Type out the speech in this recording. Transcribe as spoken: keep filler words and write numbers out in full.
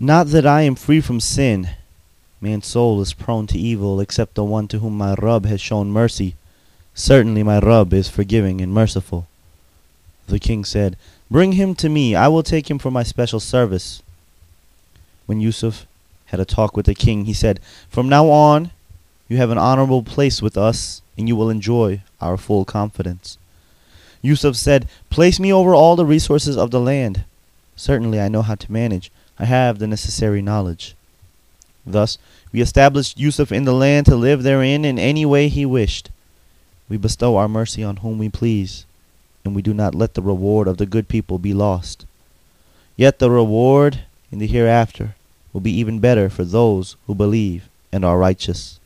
Not that I am free from sin. Man's soul is prone to evil, except the one to whom my Rabb has shown mercy. Certainly my Rabb is forgiving and merciful. The king said, Bring him to me. I will take him for my special service. When Yusuf had a talk with the king, he said, From now on, you have an honorable place with us, and you will enjoy our full confidence. Yusuf said, Place me over all the resources of the land. Certainly I know how to manage. I have the necessary knowledge. Thus, we established Yusuf in the land to live therein in any way he wished. We bestow our mercy on whom we please, and we do not let the reward of the good people be lost. Yet the reward in the hereafter will be even better for those who believe and are righteous.